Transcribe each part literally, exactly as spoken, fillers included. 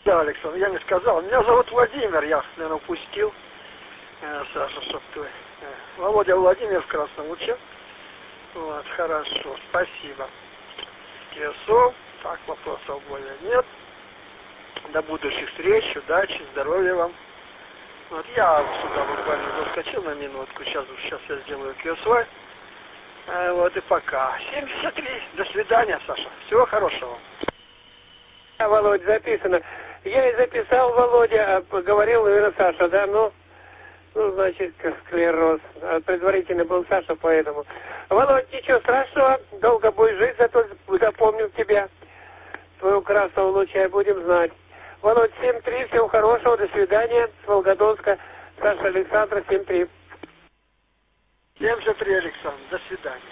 Да, Александр, я не сказал. Меня зовут Владимир, я, наверное, упустил. Э, Саша, чтоб ты... Э, Володя Владимир в Красном Луче. Вот, хорошо, спасибо. КСО, так, вопросов более нет. До будущих встреч, удачи, здоровья вам. Вот, я сюда буквально заскочил на минутку, сейчас, сейчас я сделаю КСО. Э, вот и пока. семьдесят три, до свидания, Саша. Всего хорошего. Володя, записано. Я и записал, Володя, а говорил, наверное, Саша, да, ну, ну, значит, склероз. А предварительно был Саша, поэтому. Володь, ничего страшного, долго будешь жить, зато запомним тебя. Твою красного луча будем знать. Володь, семь три, всего хорошего, до свидания, с Волгодонска, Саша Александра, семь три. семьдесят три, Александр, до свидания.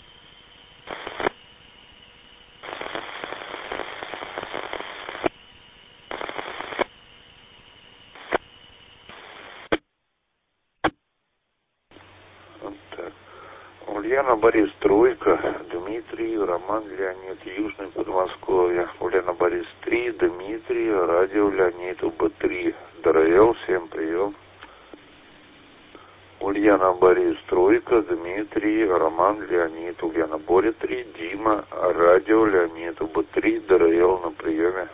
Ульяна, Борис, Тройка, Дмитрий, Роман, Леонид, Южный Подмосковье. Ульяна, Борис, три, Дмитрий, радио Леонид, УБ три. Дороел, всем прием. Ульяна, Борис, Тройка, Дмитрий, Роман, Леонид, Ульяна, Боря, три, Дима, радио Леонид, УБ три. Дороел на приеме.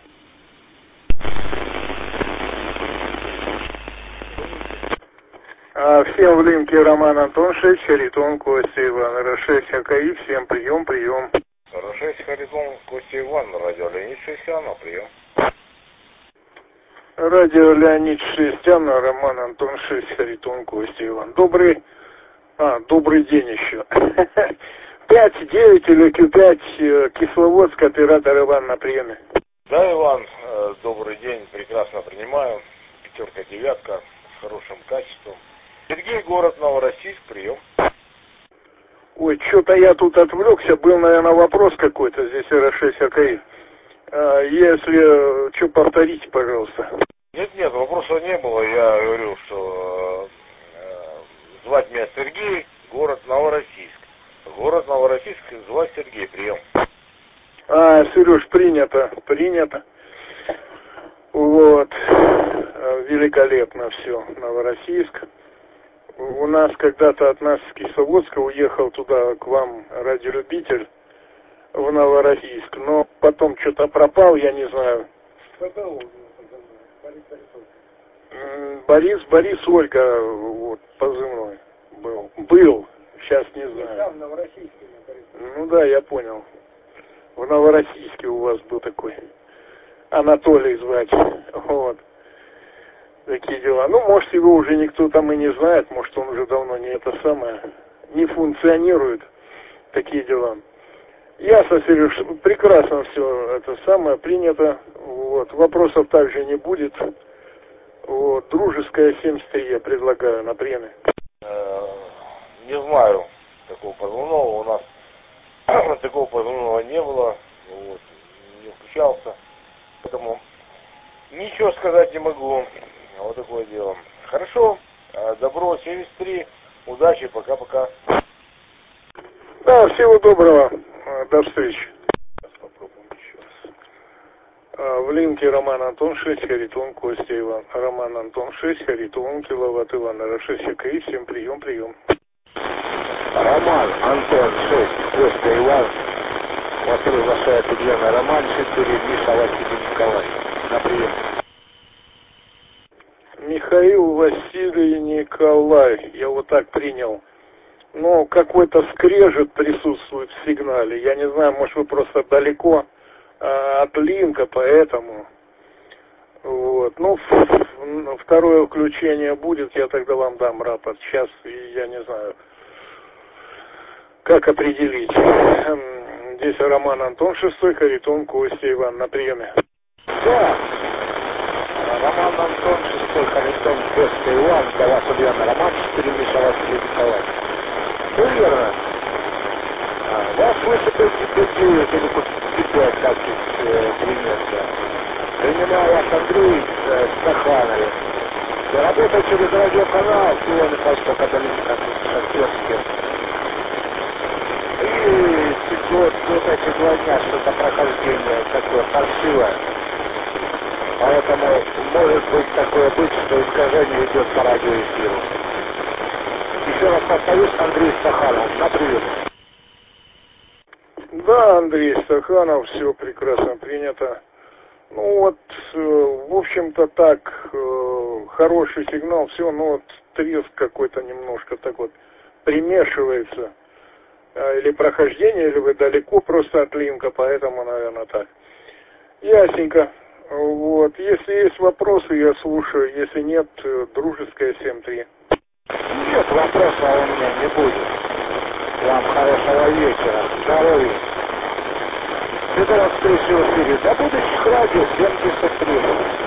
Всем в линке Роман Антон шесть, Харитон, Костя Иван, Р шесть, АКИ, всем прием, прием. Р шесть, Харитон, Костя Иван, радио Леонид шесть, Анна, прием. Радио Леонид шесть, Анна, Роман Антон шесть, Харитон, Костя Иван. Добрый, а, добрый день еще. пять девять или Q пять, Кисловодск, оператор Иван на приеме. Да, Иван, добрый день, прекрасно принимаю. Пятерка, девятка, с хорошим качеством. Сергей, город Новороссийск, прием. Ой, что-то я тут отвлекся, был, наверное, вопрос какой-то здесь Р шесть АКИ. А, если, что, повторите, пожалуйста. Нет, нет, вопроса не было, я говорил, что э, звать меня Сергей, город Новороссийск. Город Новороссийск, звать Сергей, прием. А, Сереж, принято, принято. Вот, великолепно все, Новороссийск. У нас когда-то от нас с Кисловодска уехал туда к вам радиолюбитель в Новороссийск, но потом что-то пропал, я не знаю. Борис, Борис, Ольга, вот, позывной был. Был, сейчас не знаю. Ну да, я понял. В Новороссийске у вас был такой Анатолий звать, вот. Такие дела. Ну, может, его уже никто там и не знает, может, он уже давно не это самое, не функционирует, такие дела. Ясно, Сереж, прекрасно все это самое принято, вот, вопросов также не будет, вот, дружеская семьдесят три я предлагаю на приеме. Не знаю такого позывного, у нас такого позывного не было, вот, не включался, поэтому ничего сказать не могу. Вот такое дело. Хорошо. Добро, семьдесят три. Удачи. Пока-пока. Да, всего доброго. До встречи. Сейчас попробуем еще раз. В линке Роман Антон шесть, Харитон, Костя Иван. Роман Антон шесть, Харитон, Киловатт Иван, Р шесть, АКИ. Всем прием, прием. Роман Антон шесть, Костя Иван. Вас приглашает Ульяна Роман четыре, Миша Василий Николай. На прием. Михаил Василий Николай, я вот так принял. Но какой-то скрежет присутствует в сигнале. Я не знаю, может, вы просто далеко а, от линка, поэтому. Вот. Ну, второе включение будет, я тогда вам дам рапорт. Сейчас я не знаю, как определить. Здесь Роман Антон шестой, Харитон, Костя Иван на приеме. Да. Роман Антон шестой, Харитон, Костя Иван, для вас Ульяна Роман четыре, Миша Василий Николай. Ну, верно. А, вас высыпает пять девять или пять пять, как э, примерно. Принимаю вас Андрей э, Стаханович. Работаю через радиоканал, сегодня почта Каталинка Шахтерске. И вот, вот эти два дня что-то прохождение такое паршивое. Поэтому может быть такое быть, что искажение идет по радиоэфиру. Еще раз повторюсь, Андрей Стаханов, на прием. Да, Андрей Стаханов, все прекрасно принято. Ну вот, в общем-то так, хороший сигнал, все, но вот треск какой-то немножко так вот примешивается. Или прохождение, или вы далеко просто от линка, поэтому, наверное, так. Ясненько. Вот, если есть вопросы, я слушаю, если нет, дружеская семь три. Нет вопроса у меня не будет. Вам хорошего вечера, здоровья. До вас встречи в эфире. До будущих радио семьдесят три.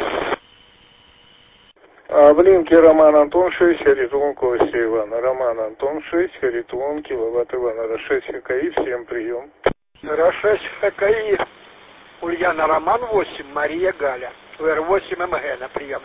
А в линке Роман Антон шесть, Харитон Костя Иван. Роман Антон шесть, Харитон, Киловатт Иван. Р шесть ХКИ, всем прием. Р шесть ХКИ, Ульяна Роман восемь, Мария Галя. Р восемь МГ на прием.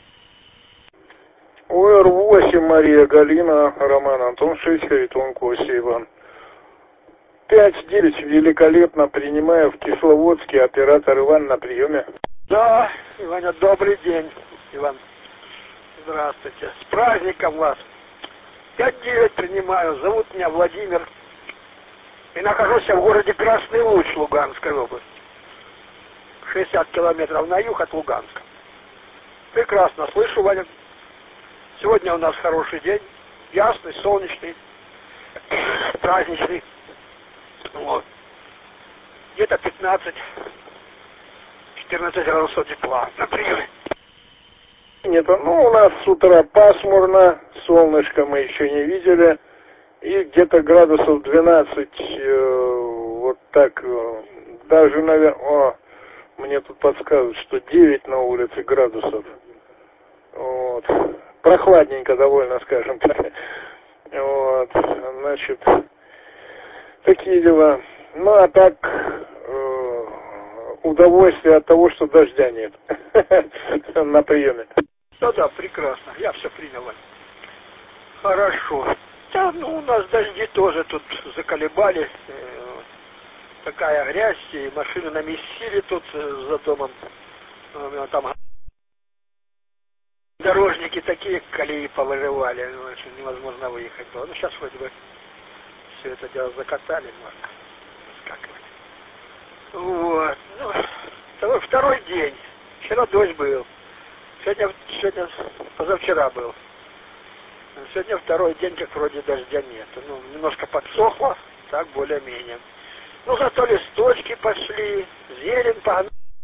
Р восемь Мария Галина, Роман Антон шесть, Харитон Костя Иван. пять девять, великолепно принимаю в Кисловодске, оператор Иван на приеме. Да, Иваня, добрый день, Иван. Здравствуйте. С праздником вас. пять девять принимаю. Зовут меня Владимир. И нахожусь я в городе Красный Луч, Луганской области. шестьдесят километров на юг от Луганска. Прекрасно слышу, Ваня. Сегодня у нас хороший день. Ясный, солнечный, праздничный. Вот. Где-то пятнадцать-четырнадцать градусов тепла на приеме. Нет, ну у нас с утра пасмурно, солнышко мы еще не видели, и где-то градусов двенадцать, э, вот так, э, даже, наверное, о, мне тут подсказывают, что девять на улице градусов, вот, прохладненько довольно, скажем так, вот, значит, такие дела, ну а так, э, удовольствие от того, что дождя нет на приеме. Да-да, прекрасно. Я все принял. Хорошо. Да, ну у нас дожди тоже тут заколебали. Э, такая грязь, и машины намесили тут э, за домом. Э, там дорожники такие колеи повырывали, ну, очень невозможно выехать было. Ну сейчас вроде бы все это дело закатали, можно скакивать. Вот. Ну, второй день. Вчера дождь был. Сегодня, сегодня, позавчера был. Сегодня второй день, как вроде дождя нет. Ну, немножко подсохло, так более-менее. Ну, зато листочки пошли, зелень погнала.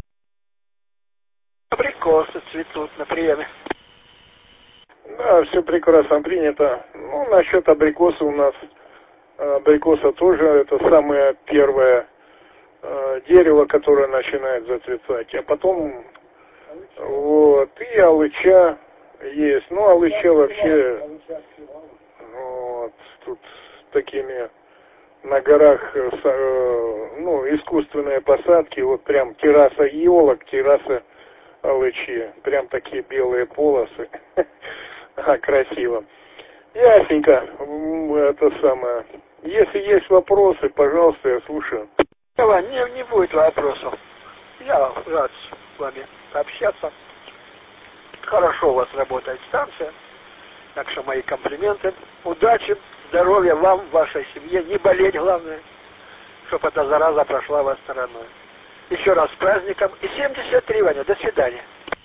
Абрикосы цветут на приеме. Да, все прекрасно принято. Ну, насчет абрикоса у нас, абрикоса тоже это самое первое э, дерево, которое начинает зацветать. А потом... Вот, и алыча есть. Ну, алыча вообще, вот, тут такими на горах, ну, искусственные посадки, вот прям терраса елок, терраса алычи, прям такие белые полосы. А, красиво. Ясненько, это самое. Если есть вопросы, пожалуйста, я слушаю. Давай, не, не будет вопросов. Я рад с вами общаться. Хорошо у вас работает станция. Так что мои комплименты. Удачи, здоровья вам, вашей семье. Не болеть, главное. Чтобы эта зараза прошла вас стороной. Еще раз с праздником. И семьдесят три, Ваня. До свидания.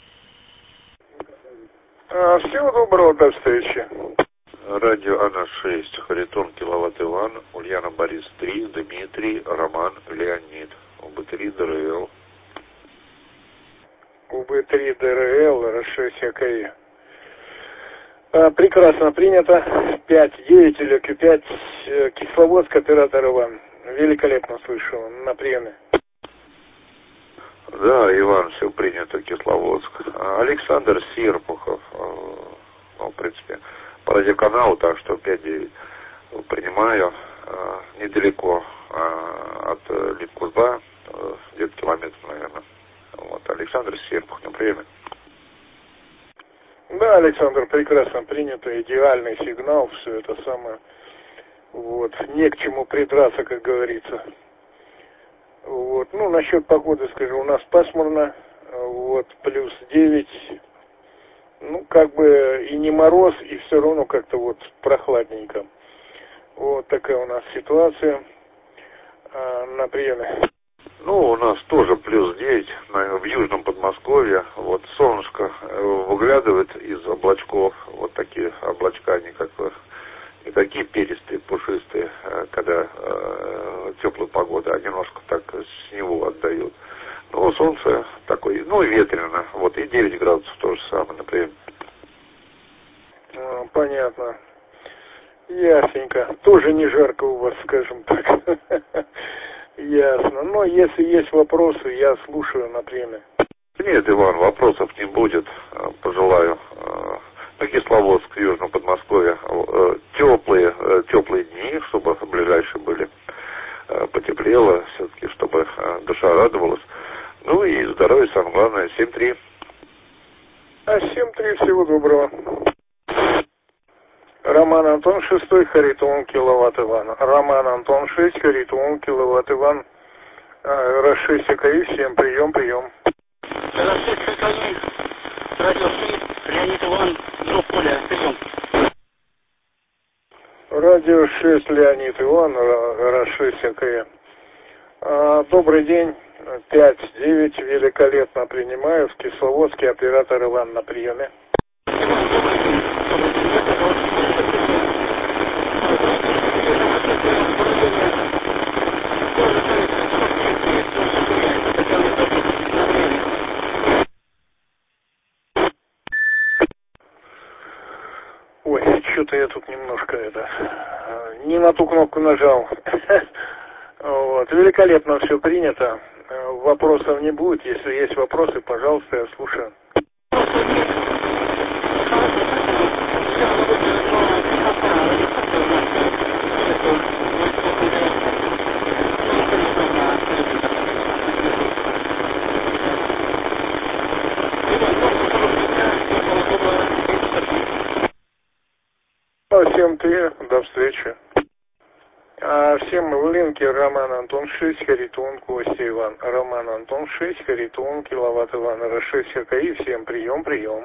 А, всего доброго, до встречи. Радио Ана шесть, Харитон, Киловатт Иван, Ульяна Борис три, Дмитрий, Роман, Леонид. ОБ три, ДРЛ. УБ три ДРЛ, Р шесть ХКИ. А, прекрасно принято. пять девять или Q пять, Кисловодск, оператор Иван. Великолепно слышу на приеме. Да, Иван, все принято, Кисловодск. Александр Серпухов, ну, в принципе, по радиоканалу, так что пять девять принимаю, недалеко от Липкузба, где-то километр, наверное. Вот, Александр Серпух на приеме. Да, Александр, прекрасно принято, идеальный сигнал, все это самое. Вот, не к чему придраться, как говорится. Вот, ну, насчет погоды скажу, у нас пасмурно, вот, плюс девять, ну, как бы и не мороз, и все равно как-то вот прохладненько. Вот такая у нас ситуация а, на приеме. Ну, у нас тоже плюс девять в южном Подмосковье. Вот солнышко выглядывает из облачков. Вот такие облачка, они как бы не такие перистые, пушистые, когда э, теплая погода, а немножко так снегу отдают. Ну, солнце такое, ну и ветрено. Вот и девять градусов то же самое, например. А, понятно. Ясненько. Тоже не жарко у вас, скажем так. Ясно. Но если есть вопросы, я слушаю на приеме. Нет, Иван, вопросов не будет. Пожелаю. На Кисловодск, Южном Подмосковье, теплые, теплые дни, чтобы ближайшие были. Потеплело, все-таки, чтобы душа радовалась. Ну и здоровье, самое главное, семь три. А семь три, всего доброго. Роман Антон, шестой, Харитон, киловатт Иван. Роман Антон, шесть, Харитон, киловатт Иван. Расшесть АКИ, всем прием, прием. Расшесть АКИ, радио шесть, Леонид Иван, дроп поля, прием. Радио шесть, Леонид Иван, Расшесть АКИ. А, добрый день, пять девять, великолепно принимаю. В Кисловодске оператор Иван на приеме. Ой, что-то я тут немножко это не на ту кнопку нажал. Вот. Великолепно все принято. Вопросов не будет. Если есть вопросы, пожалуйста, я слушаю. Всем три, до встречи. А всем в линке Роман Антон шесть, Харитон, Костя Иван. Роман Антон шесть, Харитон, киловатт Иван. Расшесть АКИ, всем прием, прием.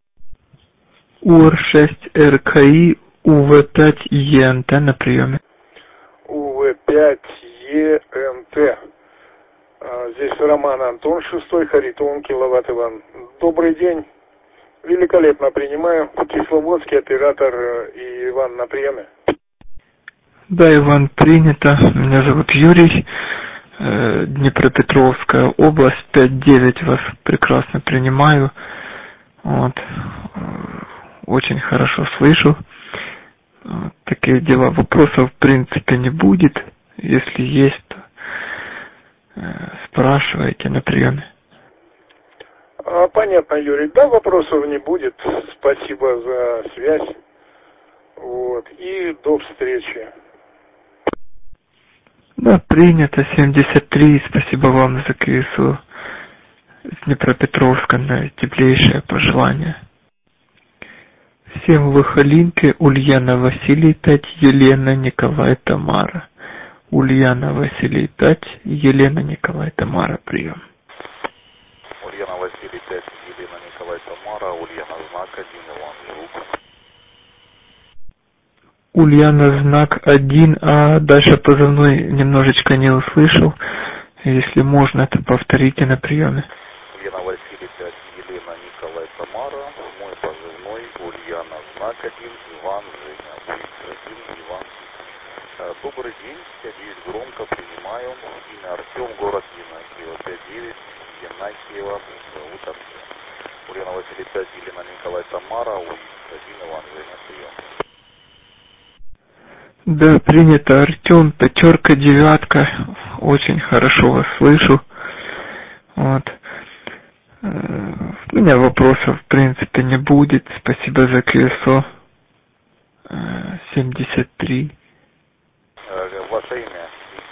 УР шесть РКИ, УВ пять ЕНТ на приеме. УВ пять ЕНТ. А, здесь Роман Антон шестой, Харитон, киловатт Иван. Добрый день. Великолепно принимаю. Кисловодский оператор и Иван на приеме. Да, Иван, принято. Меня зовут Юрий. Днепропетровская область, пять девять, вас прекрасно принимаю. Вот. Очень хорошо слышу. Вот такие дела. Вопросов в принципе не будет. Если есть, то спрашивайте на приеме. А, понятно, Юрий. Да, вопросов не будет. Спасибо за связь. Вот. И до встречи. Да, принято. семьдесят три. Спасибо вам за КСУ. С Днепропетровска на теплейшее пожелание. Всем в Ихолинке. Ульяна Василий пять, Елена Николай Тамара. Ульяна Василий пять, Елена Николай Тамара, прием. Ульяна Василий пять, Елена Николай Тамара, Ульяна знак один, Иван Жук. Ульяна знак один, а дальше позывной немножечко не услышал. Если можно, то повторите на приеме. Ульяна Василий пять, Елена Николай Тамара, мой позывной Ульяна знак один, Иван Женя, один, Иван. Добрый день, пять девять громко принимаю. Имя Артем, город Янакиево, пять девять, Янакиево, зовут Артем. Ульяна Василий пять, Елена Николай Тамара, один, Иван Женя, прием. Да, принято, Артем, пятерка, девятка, очень хорошо вас слышу. Вот. У меня вопросов в принципе не будет, спасибо за КСО. семьдесят три. Ваше имя?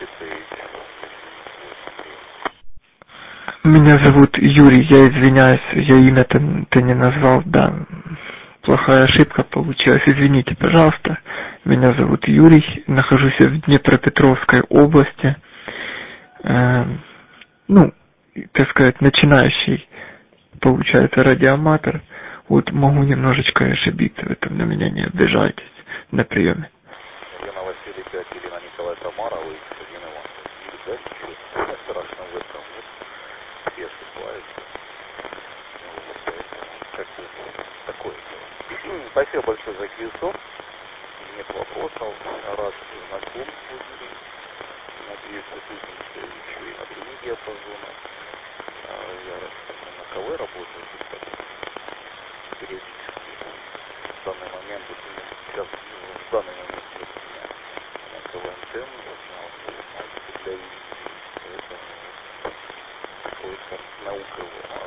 Меня зовут Юрий, я извиняюсь, я имя-то ты не назвал, да. Плохая ошибка получилась, извините, пожалуйста. Меня зовут Юрий, нахожусь в Днепропетровской области. Э, ну, так сказать, начинающий получается радиоаматор. Вот могу немножечко ошибиться в этом, на меня не обижайтесь на приеме. Елена Василий пять, Елена Николай Тамара, вы один Иван. Юрий пять, чуть страшно в этом. Вот все ошибаются. Как такое дело. Спасибо большое за квизу. Нет вопросов. Рад знакомству. Надеюсь, сотрудничать еще и на других диапазонах. Я на КВ работаю периодически. В данный момент, сейчас в данный момент у меня на КВ-антенн для видео. Поэтому поиском наука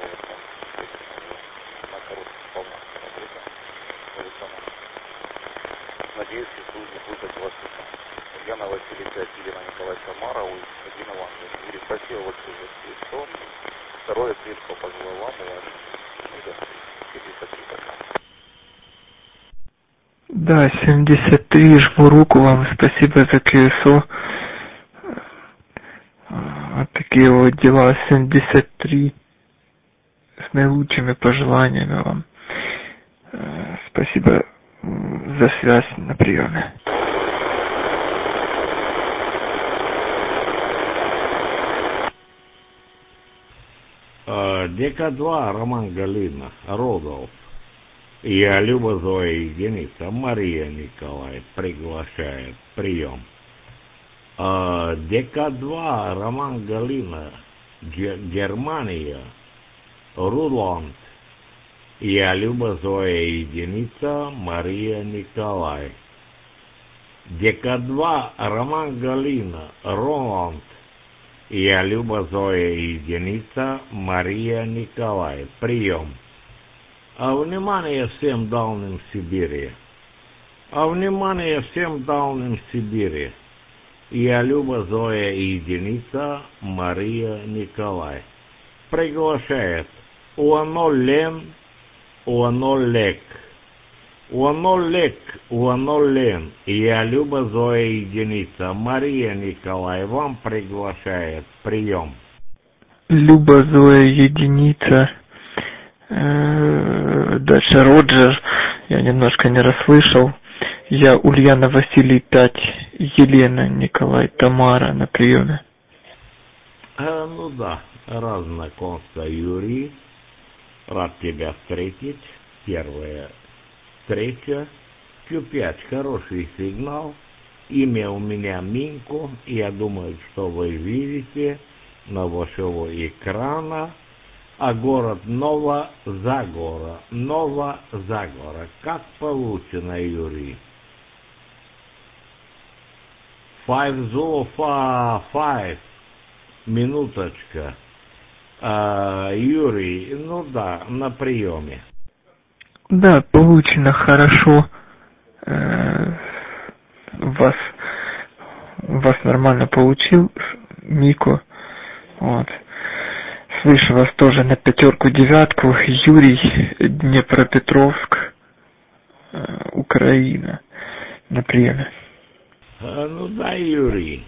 на коротких волнах работа. Поэтому надеюсь, что не будет воспитан. Яна Василий пять, Елена Николай Тамара, один Иван. Юрий, спасибо большое за все. Здоровья, крепкого пожелаю вам и вашим. семьдесят три пока. Да, семьдесят три, жму руку вам, спасибо за КСО. Вот такие вот дела, семьдесят три, с наилучшими пожеланиями вам. Спасибо за связь на приеме. Дека два, Роман Галина, Родов. Я Люба Зоя единица, Мария Николай приглашает прием. Дека два, Роман Галина, Германия, Руланд. Я Люба Зоя единица, Мария Николай. Дека два, Роман Галина, Роланд. Я Люба Зоя единица, Мария Николай. Прием. А внимание всем дальним Сибири. А внимание всем дальним Сибири. Я Люба Зоя единица, Мария Николай. Приглашает Уанолен, Уанолек. Уанолек, Уанолен. Я Люба Зоя единица, Мария Николай. Вам приглашает. Прием. Люба Зоя единица. Дальше Роджер. Я немножко не расслышал. Я Ульяна Василий пять, Елена Николай Тамара на приеме. А, ну да, раз знакомство, Юрий. Рад тебя встретить. Первая встреча. Q пять, хороший сигнал. Имя у меня Минко. Я думаю, что вы видите на вашего экрана. А город Новозагора. Новозагора. Как получено, Юрий? Five zero five. Минуточка. А, Юрий, ну да, на приеме. Да, получено хорошо. Э, вас, вас нормально получил, Нико. Вот. Слышу вас тоже на пятерку, девятку. Юрий, Днепропетровск, э, Украина, на приеме. А, ну да, Юрий.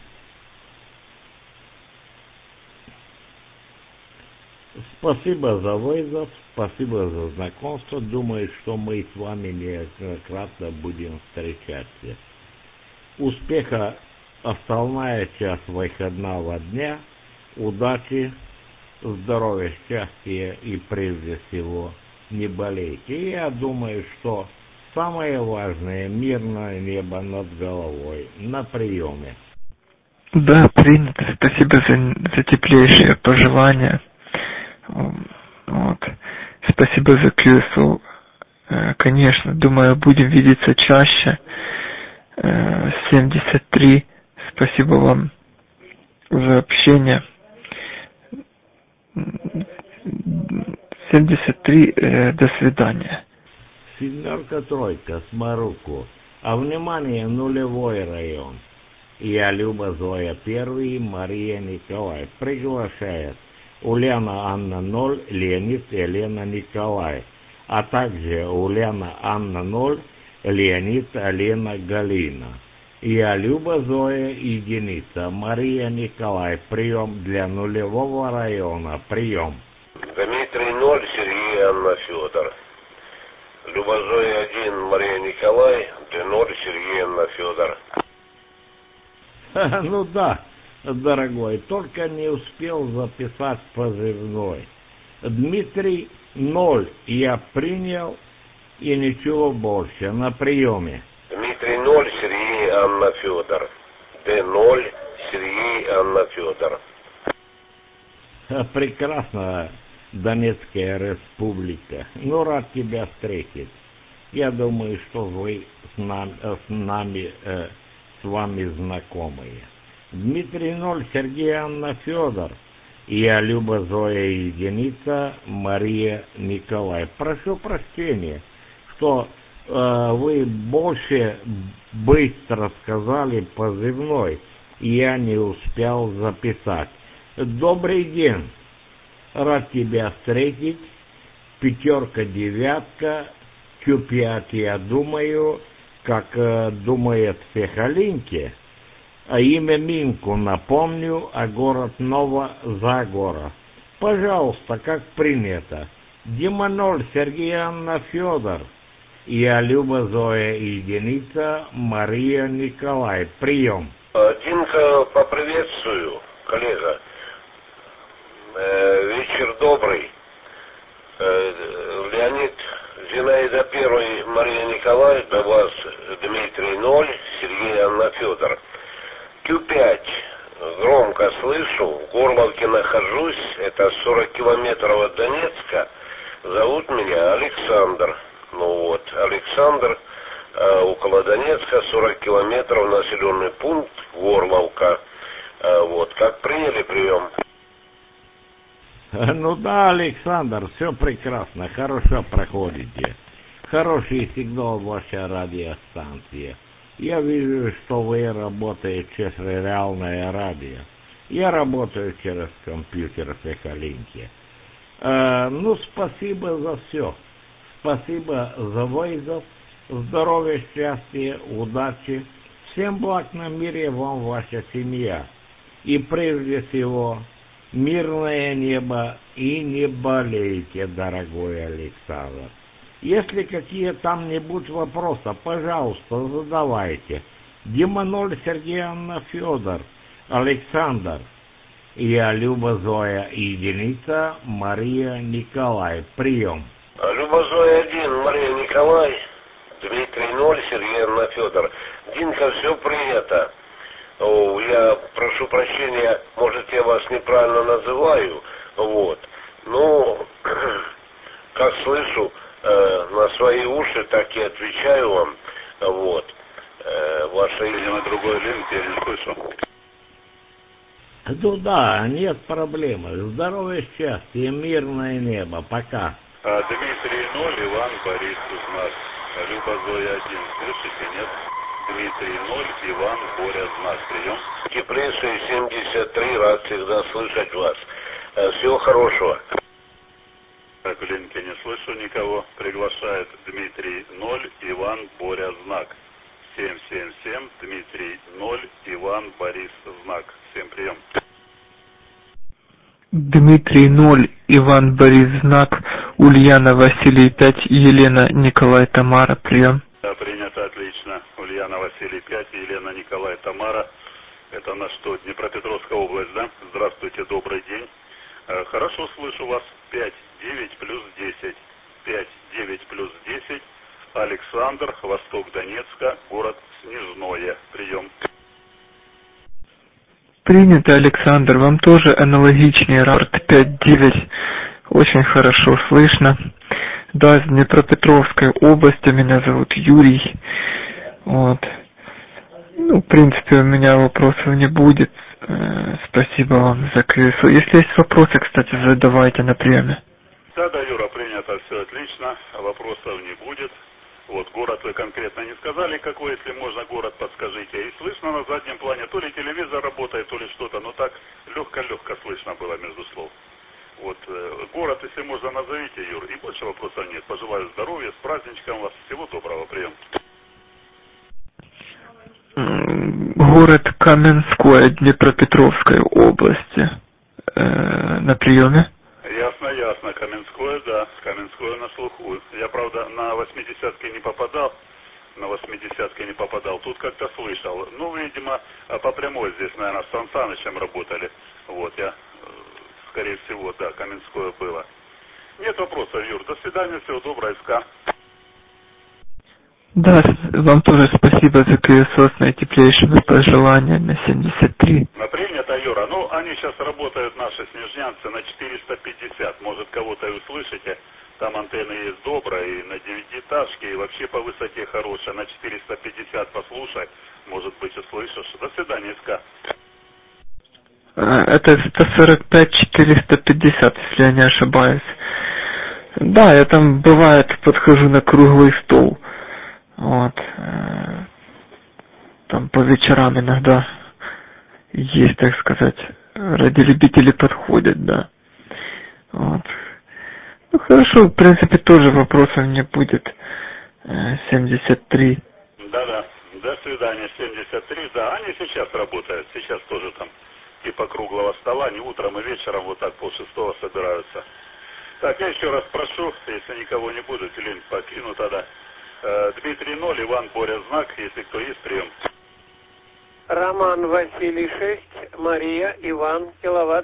Спасибо за вызов, спасибо за знакомство. Думаю, что мы с вами неоднократно будем встречаться. Успеха остальная часть выходного дня. Удачи, здоровья, счастья и прежде всего не болейте. И я думаю, что самое важное — мирное небо над головой. На приеме. Да, принято. Спасибо за, за теплейшие пожелания. Вот. Спасибо за КСО. Конечно, думаю, будем видеться чаще. семьдесят три. Спасибо вам за общение. семьдесят три. До свидания. Семерка, тройка, Сморуку. А внимание, нулевой район. Я Люба Зоя первый, Мария Николай. Приглашает Ульяна Анна ноль, Леонид Елена Николай. А также Ульяна Анна ноль, Леонид Елена Галина. Я Люба Зоя единица, Мария Николай. Прием для нулевого района. Прием. Дмитрий ноль, Сергей Люба Зоя один, Мария Николай, Д ноль, Сергей Анна Федор. Ну да, дорогой, только не успел записать позывной. Дмитрий ноль, я принял и ничего больше, на приеме. Дмитрий ноль, Сергей Анна Федор. Д ноль, Сергей Анна Федор. Прекрасно, Донецкая республика. Ну, рад тебя встретить. Я думаю, что вы с нами, с, нами, э, с вами знакомые. Дмитрий ноль, Сергей Анна Федор. Я Люба Зоя единица, Мария Николай. Прошу прощения, что э, вы больше быстро сказали позывной, и я не успел записать. Добрый день. Рад тебя встретить. Пятерка, девятка, Q пять, я думаю, как э, думает Сахалинке. А имя Минку напомню, а город Новозагора. Пожалуйста, как принято. Дима ноль, Сергей Анна Федор. Я Люба Зоя единица, Мария Николай. Прием. Динка, поприветствую, коллега. Э, вечер добрый. Э, Леонид Зинаида первый, Мария Николай, до вас Дмитрий ноль, Сергей Анна Федор. Q пять. Громко слышу, в Горловке нахожусь, это сорок километров от Донецка. Зовут меня Александр. Ну вот, Александр, э, около Донецка, сорок километров, населенный пункт Горловка. Э, вот, как приняли прием? Ну да, Александр, все прекрасно, хорошо проходите. Хороший сигнал вашей радиостанции. Я вижу, что вы работаете через реальное радио. Я работаю через компьютер Сахалинки. Э, ну, спасибо за все. Спасибо за вызов. Здоровья, счастья, удачи. Всем благ на мире вам, ваша семья. И прежде всего, мирное небо, и не болейте, дорогой Александр. Если какие там-нибудь вопросы, пожалуйста, задавайте. Дима ноль, Сергей Анна Федор, Александр. Я Люба Зоя единица, Мария Николай. Прием. Люба Зоя один, Мария Николай, Дмитрий ноль, Сергей Анна Федор. Динка, все принято. О, я прошу прощения, может, я вас неправильно называю. Вот. Ну, как слышу, э, на свои уши, так и отвечаю вам. Вот. Э, ваше имя на другой линке я не слышу. Ну да, нет проблемы. Здоровья, счастья, мирное небо. Пока. А, Дмитрий ноль, Иван Борис Знак. Люба Зоя один. Слышите, нет? Дмитрий ноль, Иван Боря Знак. Прием. Теплейший семьдесят три, рад всегда слышать вас. Э, всего хорошего. Так, в линке не слышу никого. Приглашает Дмитрий ноль, Иван Боря Знак. семь семь семь, Дмитрий ноль, Иван Борис Знак. Всем прием. Дмитрий ноль, Иван Борис Знак, Ульяна Василий пять, Елена Николай Тамара. Прием. Да, принято, отлично. Ульяна Василий пять, Елена Николай Тамара. Это на что? Днепропетровская область, да? Здравствуйте, добрый день. Э, хорошо слышу вас. пять девять плюс десять. пять девять плюс десять. Александр, Восток Донецка, город Снежное. Прием. Принято, Александр. Вам тоже аналогичнее. Рарт пять девять. Очень хорошо слышно. Да, из Днепропетровской области. Меня зовут Юрий. Вот. Ну, в принципе, у меня вопросов не будет. Э, спасибо вам за кресло. Если есть вопросы, кстати, задавайте на приеме. Да, да, Юра, принято, все отлично. Вопросов не будет. Вот, город вы конкретно не сказали, какой, если можно, город подскажите. И слышно на заднем плане, то ли телевизор работает, то ли что-то, но так легко-легко слышно было между слов. Вот, э, город, если можно, назовите, Юр, и больше вопросов нет. Пожелаю здоровья, с праздничком вас, всего доброго, прием. Город Каменское Днепропетровской области. Э, на приеме. Ясно, ясно. прекрасно. Каменское, да, Каменское на слуху. Я, правда, на восьмидесятке не попадал, на восьмидесятке не попадал. Тут как-то слышал. Ну, видимо, по прямой здесь, наверное, с Сан Санычем работали. Вот, я, скорее всего, да, Каменское было. Нет вопросов, Юр. До свидания, всего доброго, СК. Да, вам тоже спасибо за пылесос, наитеплейшими пожеланиями, семьдесят три. Принято, Юра. Ну, они сейчас работают, наши снежнянцы, на четыреста пятьдесят. Может, кого-то и услышите. Там антенны есть добрая, и на девятиэтажке, и вообще по высоте хорошая. На четыреста пятьдесят послушай, может быть, услышишь. До свидания, СК. Это сто сорок пять четыреста пятьдесят, если я не ошибаюсь. Да, я там, бывает, подхожу на круглый стол. Вот. Там по вечерам иногда есть, так сказать, радиолюбители подходят, да. Вот. Ну хорошо, в принципе, тоже вопросов не будет. семьдесят три. Да-да, до свидания, семьдесят три. Да, они сейчас работают, сейчас тоже там типа круглого стола, не утром и вечером, вот так полшестого собираются. Так, я еще раз прошу, если никого не будет, или покину тогда. Дмитрий ноль, Иван Боря знак, если кто есть, прием. Роман Василий шесть, Мария Иван киловатт.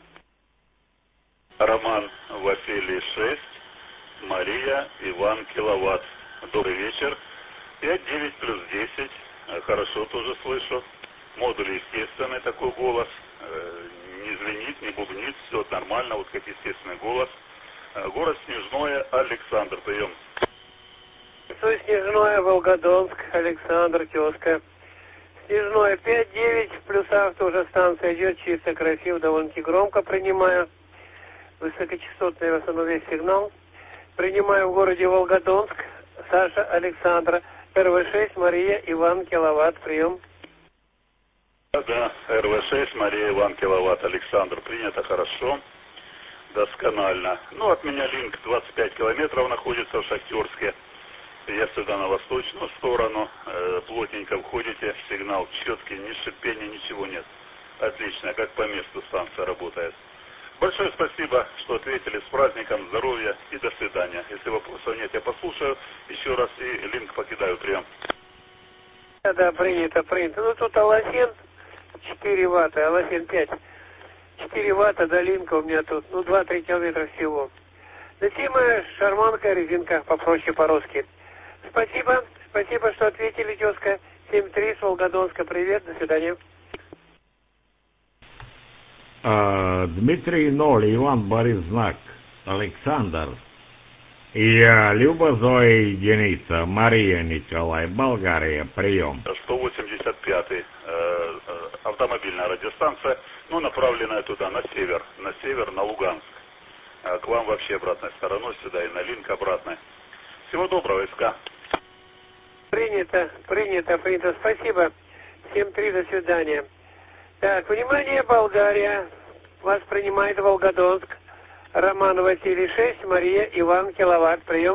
Роман Василий шесть, Мария Иван киловатт. Добрый вечер. пять девять плюс десять. Хорошо тоже слышу. Модуль естественный такой голос. Не звенит, не бубнит, все нормально, вот как естественный голос. Город Снежное, Александр, прием. Снежное, Волгодонск, Александр, тезка. Снежное пять девять, плюс авто уже станция идет, чисто, красиво, довольно-таки громко принимаю. Высокочастотный в основном весь сигнал. Принимаю в городе Волгодонск, Саша, Александра, эр вэ шесть, Мария, Иван, киловатт, прием. Да, эр вэ шесть, Мария, Иван, киловатт, Александр, принято, хорошо, досконально. Ну, от меня линк двадцать пять километров находится в Шахтерске. Я сюда на восточную сторону, э, плотненько входите, сигнал четкий, ни шипения, ничего нет. Отлично, как по месту станция работает. Большое спасибо, что ответили, с праздником, здоровья и до свидания. Если вопросов нет, я послушаю еще раз и линк покидаю, прием. Да, да, принято, принято. Ну, тут Аласен четыре ватта, Аласен пять. четыре ватта до линка у меня тут, ну, два-три километра всего. Затем шарманка, резинка, попроще по-русски. Спасибо, спасибо, что ответили, тезка. семь три с Волгодонска, привет, до свидания. А, Дмитрий ноль, Иван Борис знак, Александр. Я Люба Зоя Дениса, Мария Николай, Болгария, прием. сто восемьдесят пятый, э, э, автомобильная радиостанция, ну, направленная туда, на север, на север, на Луганск. А к вам вообще обратной стороной сюда и на линк обратной. Всего доброго, СК. Принято, принято, принято. Спасибо. семь три, до свидания. Так, внимание, Болгария. Вас принимает Волгодонск. Роман Василий шесть, Мария Иван киловатт. Прием.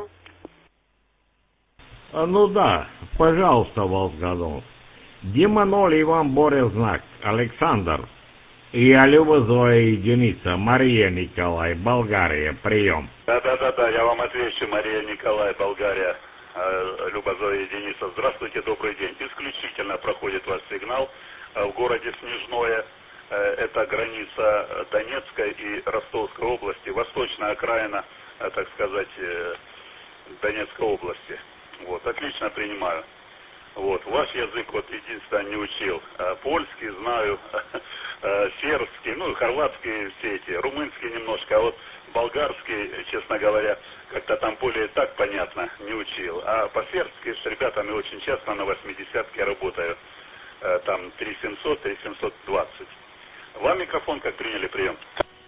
А, ну да, пожалуйста, Волгодонск. Дима ноль, Иван Боря знак, Александр. Я Люба Зоя единица, Мария Николай, Болгария, прием. Да-да-да, я вам отвечу, Мария Николай, Болгария, Люба Зоя единица. Здравствуйте, добрый день. Исключительно проходит ваш сигнал в городе Снежное. Это граница Донецкой и Ростовской области, восточная окраина, так сказать, Донецкой области. Вот, отлично принимаю. Вот, ваш язык вот единственное не учил. Польский знаю, сербский, ну, хорватский все эти, румынский немножко, а вот болгарский, честно говоря, как-то там более так понятно не учил. А по-сербски с ребятами очень часто на восьмидесятке работаю. Там три семьсот, три семьсот двадцать. Вам микрофон как приняли, прием?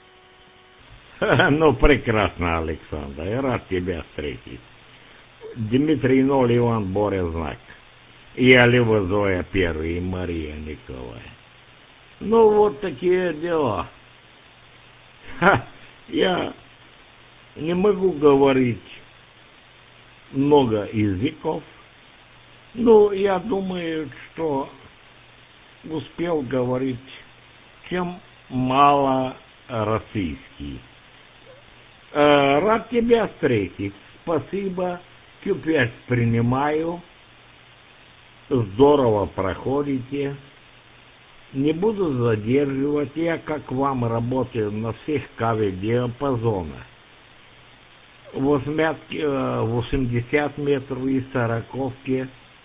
Ну, прекрасно, Александр, я рад тебя встретить. Дмитрий ноль, Иван Боря знак. Я Люба Зоя первый и Мария Николай. Ну, вот такие дела. Ха, я не могу говорить много языков. Ну, я думаю, что успел говорить, чем мало российский. Э, рад тебя встретить. Спасибо. Кью пять принимаю. Здорово проходите. Не буду задерживать. Я как вам работаю на всех КВ-диапазонах. восемьдесят метров и сороковки.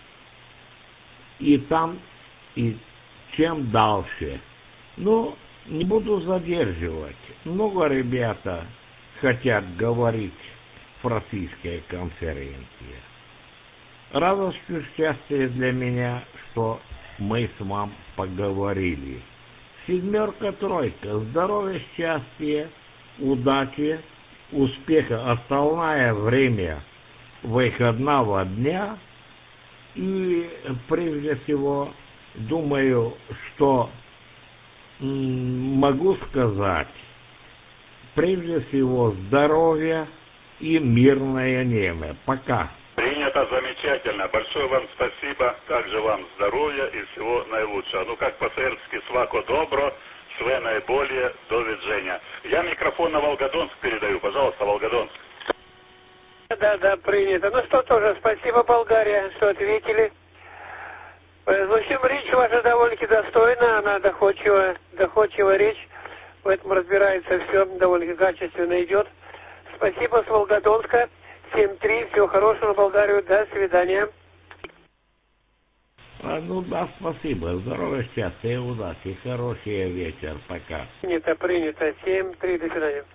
И там, и чем дальше. Но не буду задерживать. Много ребята хотят говорить в российской конференции. Радость и счастье для меня, что мы с вами поговорили. Семерка, тройка, здоровья, счастья, удачи, успеха, остальное время выходного дня. И прежде всего, думаю, что м- могу сказать, прежде всего, здоровья и мирное небо. Пока. Принято, замечательно. Большое вам спасибо. Также вам здоровья и всего наилучшего. Ну, как по-сербски, свако добро, sve наиболее, до виджения. Я микрофон на Волгодонск передаю. Пожалуйста, Волгодонск. Да, да, принято. Ну что, тоже спасибо, Болгария, что ответили. В общем, речь ваша довольно-таки достойна, она доходчивая, доходчивая речь. В этом разбирается все, довольно качественно идет. Спасибо с Волгодонска. семь три, всего хорошего на Болгарию, до свидания. А, ну да, спасибо. Здоровья, счастья, удачи. Хороший вечер. Пока. Принято, принято. семь три, до свидания.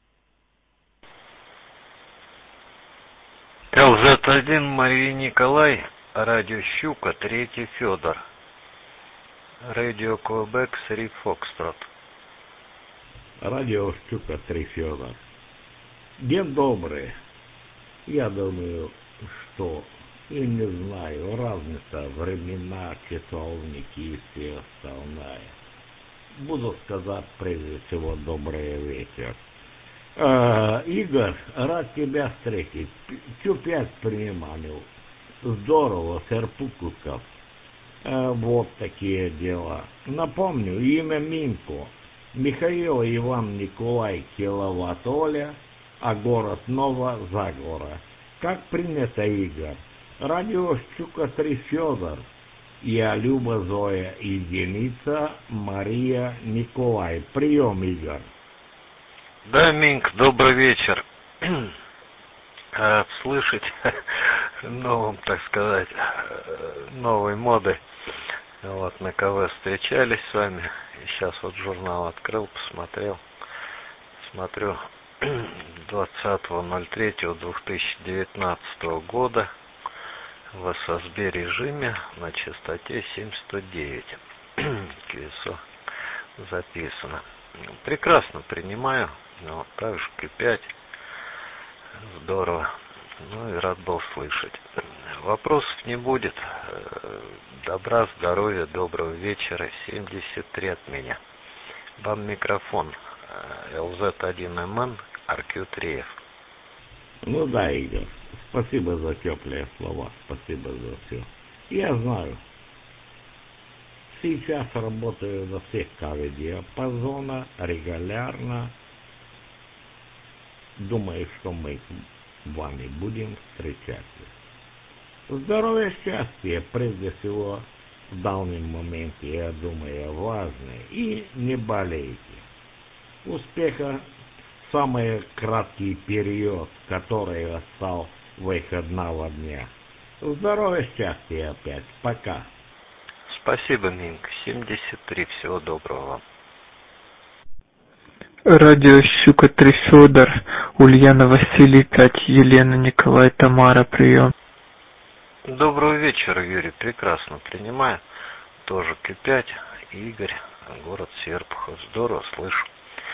эл зет один Мария Николай, радио Щука, третий Федор. Радио Квебек, три Фокстрот. Радио Щука, три Федор. День добрый. Я думаю, что, и не знаю, разница, времена, часовники и все остальное. Буду сказать прежде всего добрый вечер. Э, Игорь, рад тебя встретить. Кью пять принимаю. Здорово, Серпукусков. Э, вот такие дела. Напомню, имя Минко. Михаил Иван Николай Киловатт Оля, а город Нова Загора. Как принято, Игорь? Радио Щука три Федор. Я Люба Зоя Единица Мария Николай. Прием, Игорь. Да, Минк, добрый вечер. Рад слышать новым, так сказать, новой моды. Вот на КВ встречались с вами. И сейчас вот журнал открыл, посмотрел. Смотрю, двадцатого ноль третьего две тысячи девятнадцатого года в эс эс би режиме на частоте семь сто девять. КСО записано. Прекрасно принимаю. Ну, также Кью пять. Здорово. Ну и рад был слышать. Вопросов не будет. Добра, здоровья, доброго вечера. семьдесят три от меня. Вам микрофон. эл зет один эм эн, ар кью три эф. Ну да, Игорь. Спасибо за теплые слова. Спасибо за все. Я знаю. Сейчас работаю на всех КВ-диапазонах регулярно. Думаю, что мы с вами будем встречаться. Здоровья, счастья, прежде всего, в данном моменте, я думаю, важно. И не болейте. Успеха в самый краткий период, который остался выходного дня. Здоровья, счастья опять. Пока. Спасибо, Минк. семьдесят три. Всего доброго вам. Радио Щука три Федор, Ульяна Василий пять, Елена Николай Тамара, прием. Доброго вечера, Юрий. Прекрасно принимаю. Тоже Кью пять, Игорь, город Серпухов. Здорово, слышу.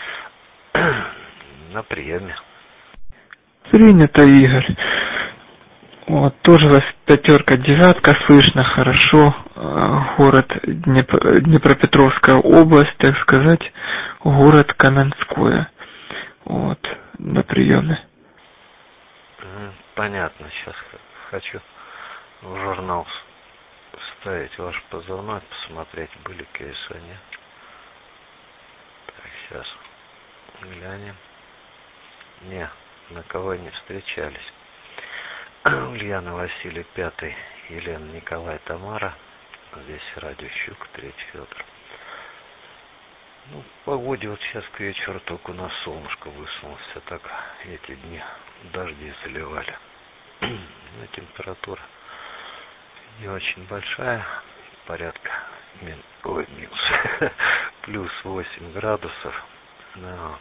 На приеме. Принято, Игорь. Вот, тоже вас пятерка, девятка, слышно хорошо. Город Днеп... Днепропетровская область, так сказать, город Каменское. Вот, на приеме. Понятно, сейчас хочу в журнал вставить ваш позывной, посмотреть, были кейсы, нет. Так, сейчас глянем. Не, на кого не встречались. Ульяна, Василий, Пятый, Елена, Николай, Тамара. Здесь радио Щука, Третий, Федор. Ну, по погоде вот сейчас к вечеру только у нас солнышко высунулось, а так эти дни дожди заливали. Но температура не очень большая, порядка мин, ой, минус, плюс восемь градусов. Но,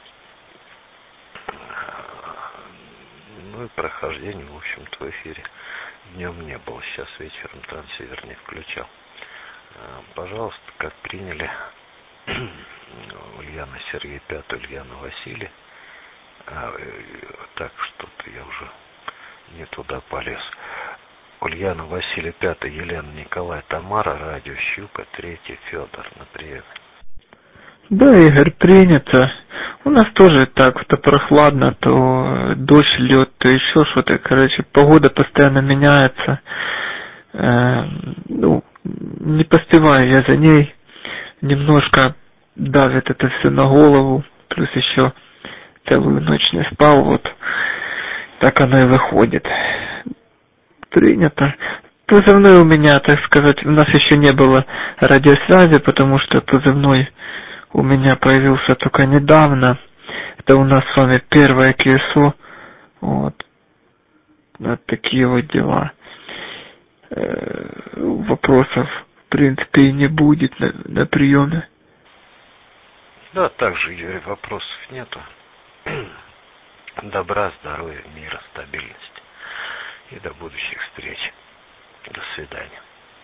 ну и прохождение, в общем-то, в эфире днем не было. Сейчас вечером трансивер не включал. Пожалуйста, как приняли, Ульяна, Сергей, Пятый, Ульяна, Василий. А, так, что-то я уже не туда полез. Ульяна, Василий, Пятый, Елена, Николай, Тамара, радио Щука, Третий, Федор. На приеме. Да, Игорь, принято. У нас тоже так, то прохладно, то дождь льет, то еще что-то. Короче, погода постоянно меняется. Э, ну, не поспеваю я за ней. Немножко давит это все на голову. Плюс еще целую ночь не спал. Вот так оно и выходит. Принято. Позывной у меня, так сказать, у нас еще не было радиосвязи, потому что позывной у меня появился только недавно. Это у нас с вами первое КСО. Вот. Вот такие вот дела. Э, вопросов, в принципе, и не будет на, на приеме. Да, также, Юрий, вопросов нету. Добра, здоровья, мира, стабильности. И до будущих встреч. До свидания.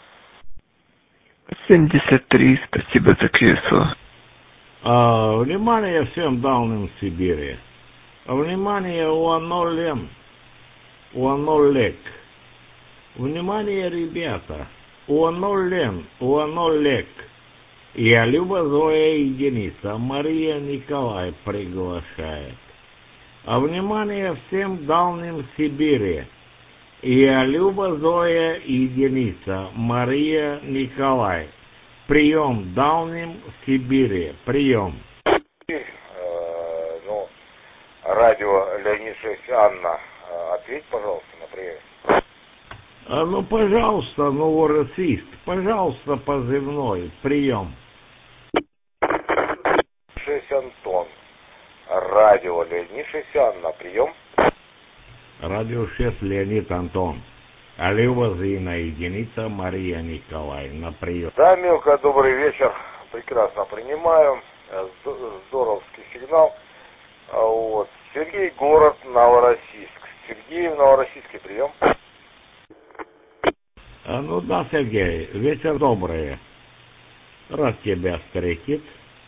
семьдесят три, спасибо за КСО. А, внимание всем данным в Сибири. Внимание, Уанолем. Уанолек. Внимание, ребята. Уанолем, Уанолек. Я Люба, Зоя и Дениса. Мария Николай приглашает. А внимание всем данным в Сибири. Я Люба, Зоя и Дениса. Мария Николай. Прием Дауним в Сибири. Прием. Э, ну, радио Леонид шесть, Анна, ответь, пожалуйста, на прием. А, ну, пожалуйста, новороссийск. Пожалуйста, позывной. Прием. шесть, Антон. Радио Леонид шесть, Анна, прием. Радио шесть, Леонид Антон. Алева Зина, единица, Мария Николай, на прием. Да, Милка, добрый вечер. Прекрасно принимаю. Здоровский сигнал. Вот. Сергей, город Новороссийск. Сергей, в Новороссийске, прием. А, ну да, Сергей, вечер добрый. Рад тебя встретить.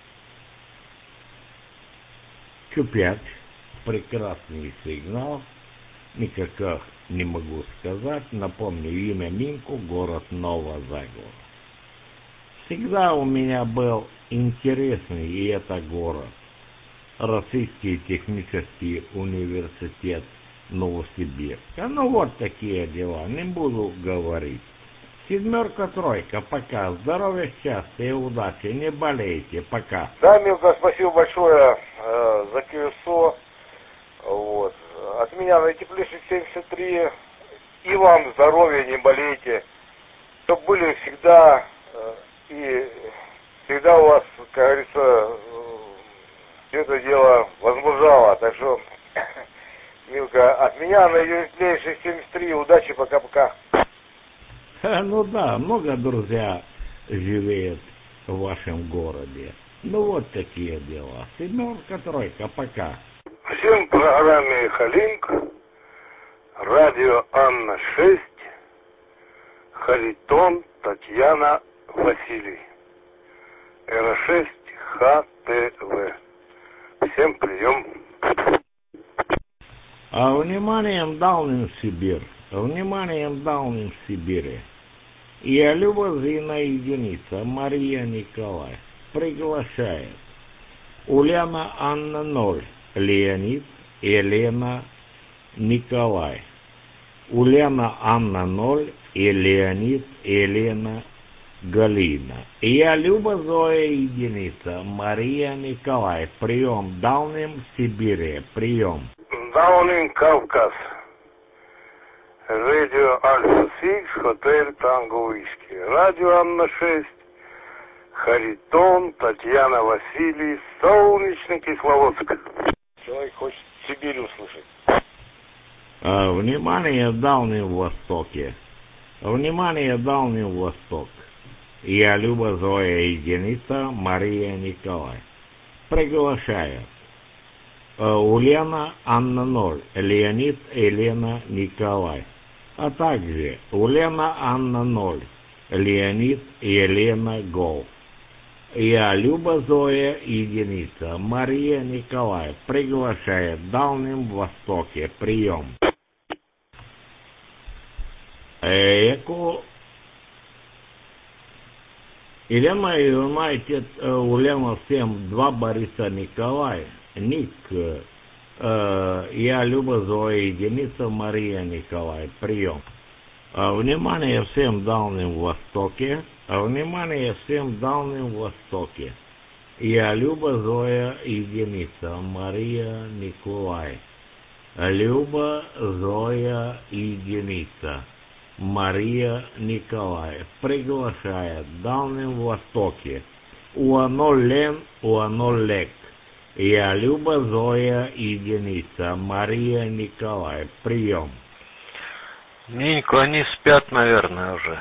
Q пять. Прекрасный сигнал. Никаких не могу сказать. Напомню, имя Минку, город Новозагор. Всегда у меня был интересный и это город. Российский технический университет Новосибирск. Ну вот такие дела, не буду говорить. Семерка, тройка, пока. Здоровья, счастья и удачи. Не болейте, пока. Да, Милка, спасибо большое э, за КСО. Вот. От меня на теплейший семьдесят три. И вам здоровья, не болейте. Чтобы были всегда э, и всегда у вас, как говорится, э, все это дело возмужало. Так что, Милка, от меня на теплейший семьдесят три. Удачи, пока-пока. Ну да, много друзья живет в вашем городе. Ну вот такие дела. Семерка, тройка, пока. Всем в программе Халинг, радио Анна шесть, Харитон, Татьяна, Василий, Эра шесть, Х Т В. Всем прием. А вниманием Даунин Сибирь, вниманием Даунин Сибири. Я Люба Зина единица, Мария Николай приглашает. Ульяна Анна ноль. Леонид, Елена, Николай. Ульяна Анна ноль и Леонид, Елена, Галина. Я Люба Зоя единица, Мария Николай. Прием Дауним, Сибири. Прием. Даунинг, Кавказ. Радио Альфа Сикс, Хотель Танго Виски. Радио Анна шесть. Харитон, Татьяна Василий, Солнечный Кисловодск. Человек хочет Сибирь услышать. А, внимание, Дальний Востоке. Внимание, Дальний Восток. Я Люба Зоя Единица, Мария Николай. Приглашаю. Ульяна Анна ноль, Леонид Елена Николай. А также Ульяна Анна ноль, Леонид Елена Гол. Я Люба Зоя Единица, Мария Николай. Приглашает в Дальнем Востоке. Прием. Эко Елена, вы знаете, Ульяна семь два Бориса Николая. Ник, э, я Люба Зоя Единица, Мария Николай. Прием. Внимание всем в Дальнем Востоке. Внимание всем в Дальнем Востоке. Я Люба Зоя Единица, Мария Николай. Люба Зоя Единица, Мария Николай. Приглашает в Дальнем Востоке. Уанолен, Уанолек. Я Люба Зоя Единица, Мария Николай. Прием. Ниньку, они спят, наверное, уже.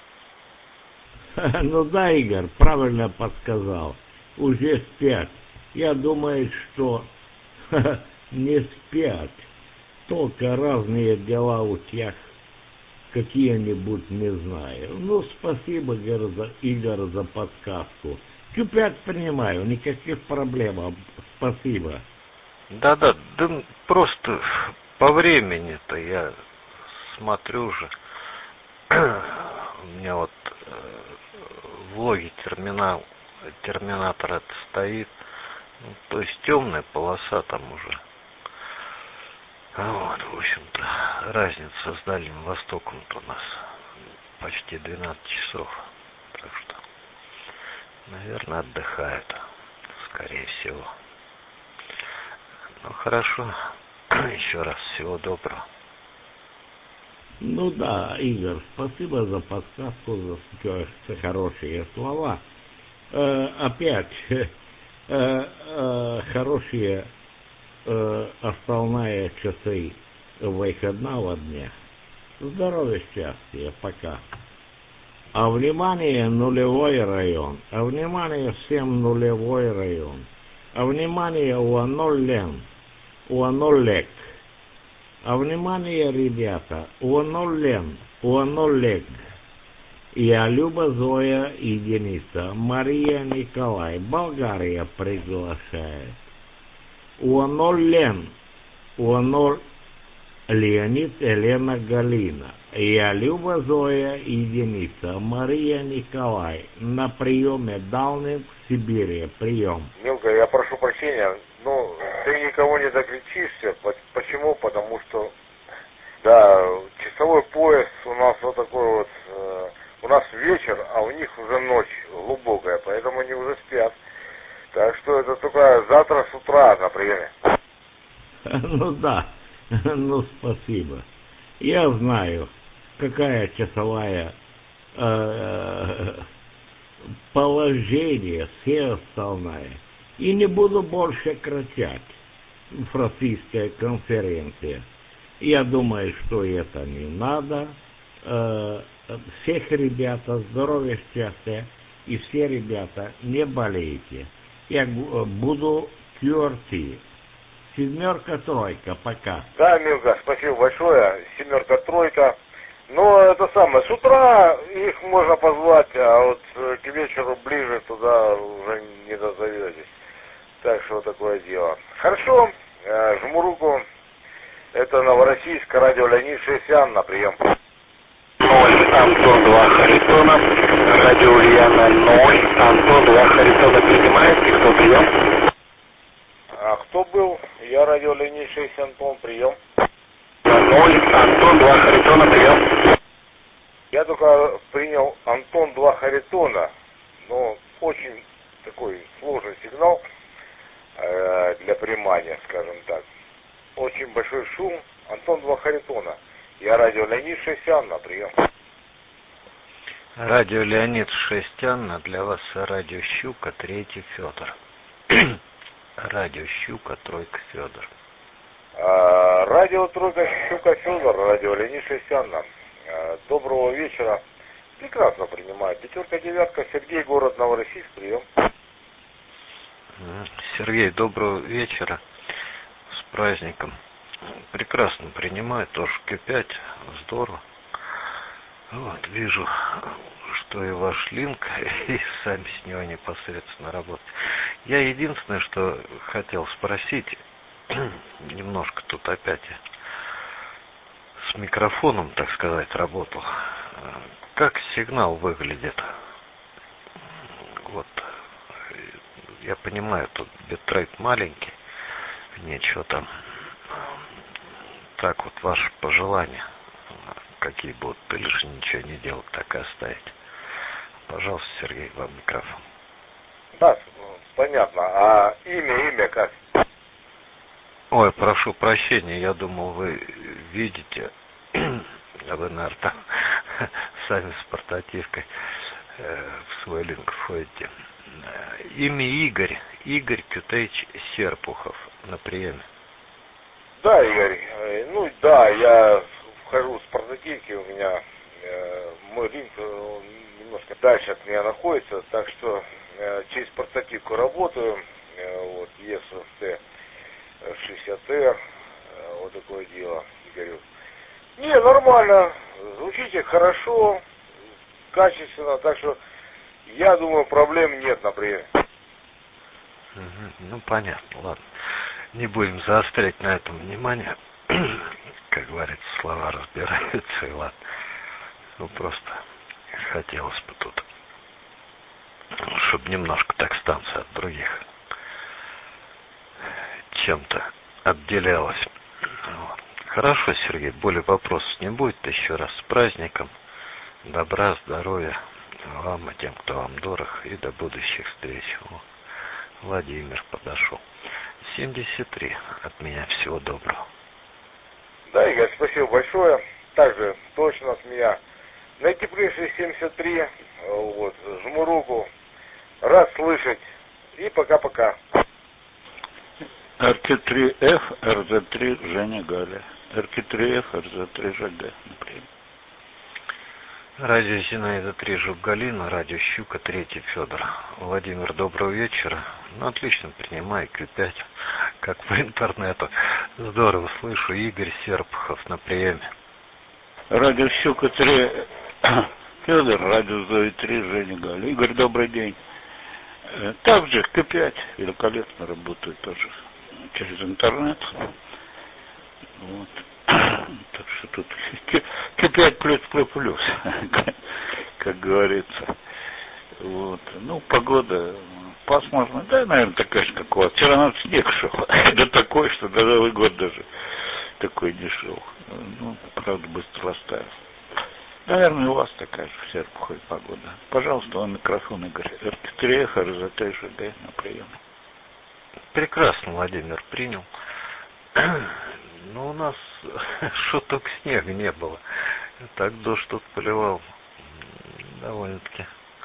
Ну да, Игорь, правильно подсказал. Уже спят. Я думаю, что не спят. Только разные дела у тех какие-нибудь, не знаю. Ну, спасибо, Игорь, за, Игорь, за подсказку. Чупят принимаю, никаких проблем. Спасибо. Да-да, да просто по времени-то я смотрю же. У меня вот в логе терминал, терминатор это стоит. Ну, то есть темная полоса там уже. Вот, в общем-то, разница с Дальним Востоком-то у нас почти двенадцать часов. Так что, наверное, отдыхают, скорее всего. Ну, хорошо. Еще раз всего доброго. Ну да, Игорь, спасибо за подсказку, за, за хорошие слова. Э, опять, э, э, хорошие э, основные часы выходного дня. Здоровья, счастья, пока. А внимание, нулевой район. А внимание, всем нулевой район. А внимание, Уанолен, Уанолек. А внимание, ребята, Уанолен, Уанолек. Я Люба Зоя Единица, Мария Николай, Болгария приглашает. Уанолен, Уанол Леонид Елена Галина. Я Люба Зоя Единица, Мария Николай. На приеме Дальнем в Сибири. Прием. Милка, я прошу прощения, ну, ты никого не докричишься. Почему? Потому что, да, часовой пояс у нас вот такой вот, э, у нас вечер, а у них уже ночь глубокая, поэтому они уже спят. Так что это только завтра с утра на приеме. Ну да, ну спасибо. Я знаю, какая часовая э, положение, все остальное. И не буду больше кричать в российской конференции. Я думаю, что это не надо. Э, всех ребята здоровья, счастья. И все ребята не болейте. Я буду кью ар ти. Семерка, тройка, пока. Да, Милка, спасибо большое. Семерка, тройка. Но это самое, с утра их можно позвать, а вот к вечеру ближе туда уже не дозоветесь. Так что вот такое дело. Хорошо, жму руку. Это Новороссийск, радио Леонид Шестьян, на прием. ноль, Антон два, Харитона. Радио Ульяна ноль, Антон два, Харитона. Принимаете, кто прием? А кто был? Я радио Леонид шесть, Антон, прием. ноль, Антон два, Харитона, прием. Я только принял Антон два Харитона, но очень такой сложный сигнал э, для примания, скажем так. очень большой шум. Антон два Харитона. Я радио Леонид шесть Анна, прием. Радио Леонид шесть Анна, для вас радио Щука, третий Федор. Радио Щука, тройка Федор. А, радио Тройка Щука Федор, радио Леонид шесть Анна. А, доброго вечера. Прекрасно принимаю. Пятерка, девятка, Сергей, город Новороссийск, прием. Сергей, доброго вечера. С праздником. Прекрасно принимаю, тоже Q пять, здорово. Вот, вижу, что и ваш линк, и сами с него непосредственно работаете. Я единственное, что хотел спросить, немножко тут опять с микрофоном, так сказать, работал. Как сигнал выглядит? Вот, я понимаю, тут битрейт маленький, ничего там. Так вот, ваши пожелания, какие будут, или же ничего не делать, так и оставить. Пожалуйста, Сергей, вам микрофон. Да, понятно. А имя, имя как? Ой, прошу прощения, я думал, вы видите, а вы, наверное, там сами с портативкой э, в свой линк входите. Имя Игорь, Игорь Кютейч Серпухов на приеме. Да, Игорь, ну да, я вхожу с портативки, у меня э, мой линк э, немножко дальше от меня находится, так что э, через портативку работаю, э, вот, и эс эс ти шестьдесят эр, э, вот такое дело, Игорь. Не, нормально, звучите хорошо, качественно, так что я думаю, проблем нет на приеме. Угу, ну, понятно, ладно. Не будем заострять на этом внимание. Как говорится, слова разбираются, и ладно. Ну, просто хотелось бы тут, чтобы немножко так станция от других чем-то отделялась. Вот. Хорошо, Сергей, более вопросов не будет. Еще раз с праздником. Добра, здоровья вам и тем, кто вам дорог, и до будущих встреч. О, Владимир подошел. семьдесят три. От меня всего доброго. Да, Игорь, спасибо большое. Также точно от меня. Найти пришли семьдесят три. Вот, жму руку. Рад слышать. И пока-пока. эр ка три эф, эр зэ три, Женя Галя. эр ка три эф, эр зэ три, ЖГ, например. Радио Зинаида три, Жук Галина, радио Щука, третий Федор. Владимир, доброго вечера. Ну, отлично, принимаю Q пять, как по интернету. Здорово слышу. Игорь Серпухов на приеме. Радио Щука три, Федор, радио Зои три, Женя Галя. Игорь, добрый день. Также Q пять великолепно работает тоже через интернет. Вот. Так что тут Q пять плюс плюс плюс, как говорится. Вот. Ну, погода пасмурная, да, наверное, такая же, как у вас. Вчера нам снег шел. Да такой, что до Новый год даже такой не шел. Ну, правда, быстро растаял. Наверное, у вас такая же в Серпухове погода. Пожалуйста, вам микрофон, Игорь. эр ка три эф, эр зэ три, ЖГ на приеме. Прекрасно, Владимир, принял. Но у нас шуток снега не было. Так дождь тут поливал довольно-таки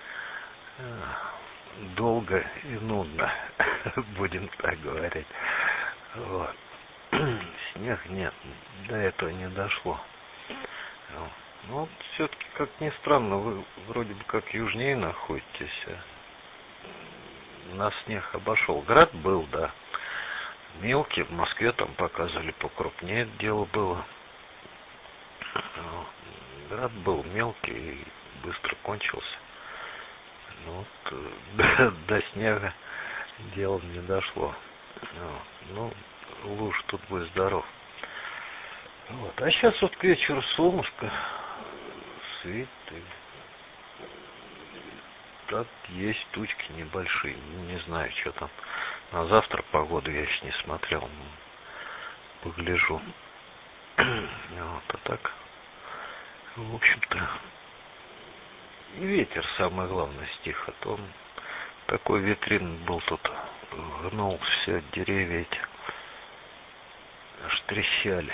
долго и нудно, будем так говорить. Вот. Снег нет, до этого не дошло. Но все-таки, как ни странно, вы вроде бы как южнее находитесь. Нас снег обошел. Град был, да. Мелкий, в Москве там показывали покрупнее дело было. Град был мелкий и быстро кончился. Ну, вот, до, до снега дело не дошло. Ну, луж тут будет здоров. Вот. А сейчас вот к вечеру солнышко светит. Так есть тучки небольшие. Не знаю, что там. На завтра погоду я еще не смотрел. Погляжу. Вот, а так, в общем-то, и ветер, самое главное, стих. А то он такой ветрин был тут. Гнул все деревья эти. аж трещали.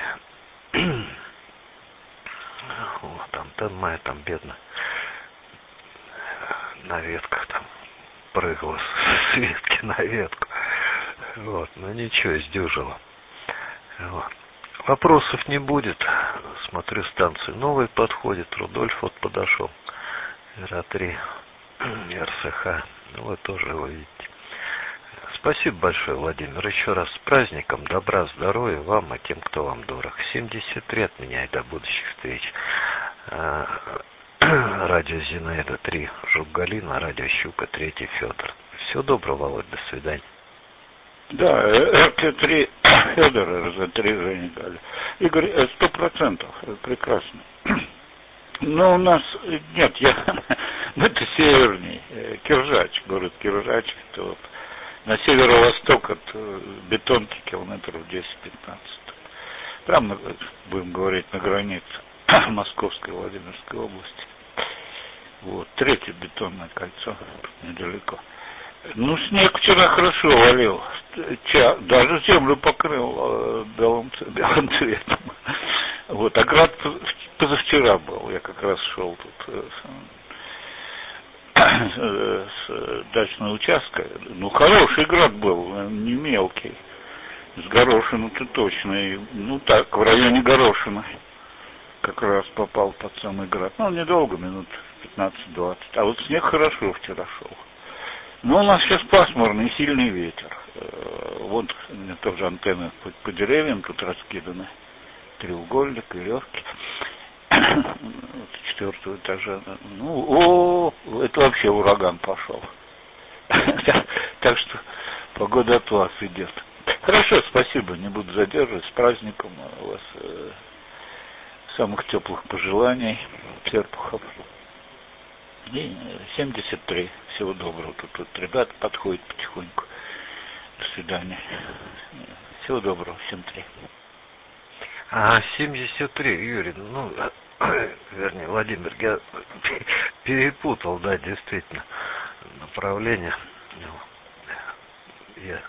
Вот, антенна моя там бедно на ветках там прыгала с ветки на ветку. Вот, но ничего, сдюжило. Вот. Вопросов не будет. Смотрю, станции новые подходят. Рудольф вот подошел. эр а три, эр эс ха. Ну, вы тоже его видите. Спасибо большое, Владимир. Еще раз с праздником. Добра, здоровья вам и тем, кто вам дорог. семьдесят три от меня и до будущих встреч. Радио Зинаида три, Жук Галина, радио Щука, третий Федор. Всего доброго, Володь, до свидания. Да, эр тэ три Федор, эр зэ три Женя Галя. Игорь, сто процентов, прекрасно. Но у нас, нет, я, это северней, Киржач, город Киржач, это вот на северо-восток от Бетонки километров десять-пятнадцать. Прямо, будем говорить, на границе Московской и Владимирской области. Вот, третье бетонное кольцо, недалеко. Ну, снег вчера хорошо валил, даже землю покрыл э, белым, белым цветом. Вот, а град позавчера был, я как раз шел тут э, с, с дачного участка. Ну, хороший град был, не мелкий. С горошину-то точно, и, ну так, в районе горошины. Как раз попал под самый град. Ну, недолго, минут пятнадцать-двадцать. А вот снег хорошо вчера шел. Но у нас сейчас пасмурный, сильный ветер. Вот у меня тоже антенны по, по деревьям тут раскиданы. Треугольник, веревки. Вот четвертого этажа. Ну, о, это вообще ураган пошел. Так что погода от вас идет. Хорошо, спасибо, не буду задерживать. С праздником у вас э, самых теплых пожеланий, Серпухов. И семьдесят три. Всего доброго. Тут, тут ребята подходят потихоньку. До свидания. Всего доброго. Всем три. А, семьдесят три, Юрий, ну, вернее, Владимир, я перепутал, да, действительно, направление. Я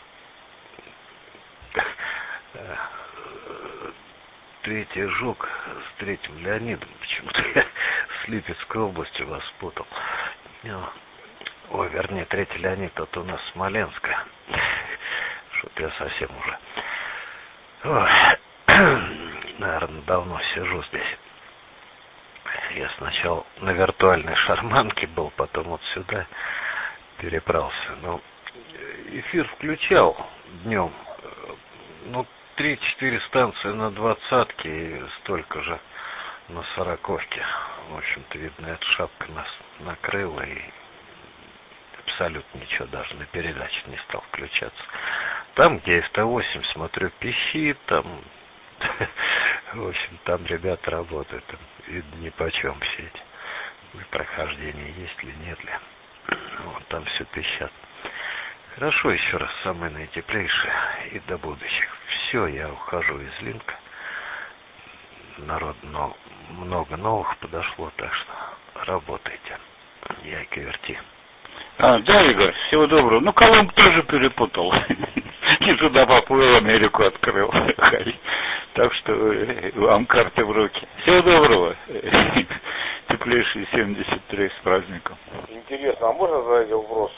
третий Жук с третьим Леонидом, почему-то я с Липецкой областью вас спутал. Ой, вернее, третий Леонид, это у нас Смоленская. Что-то я совсем уже... Ой, наверное, давно сижу здесь. Я сначала на виртуальной шарманке был, потом вот сюда перебрался. Но эфир включал днем. Ну, три-четыре станции на двадцатке и столько же на сороковке. В общем-то, видно, эта шапка нас накрыла и абсолютно ничего даже на передаче не стал включаться. Там, где эф тэ восемь, смотрю, пищит, там, в общем, там ребята работают, там, видно, ни по чем все эти. Прохождение есть ли, нет ли. Вот там все пищат. Хорошо, еще раз, самое наитеплейшее и до будущих. Все, я ухожу из Линка. Народ, но много новых подошло, так что работайте. Я Киверти. А, да, Игорь, всего доброго. Ну, Колумб тоже перепутал. Не туда поплыл, Америку открыл. Так что вам карты в руки. Всего доброго. Теплейший семьдесят три с праздником. Интересно, а можно задать вопрос?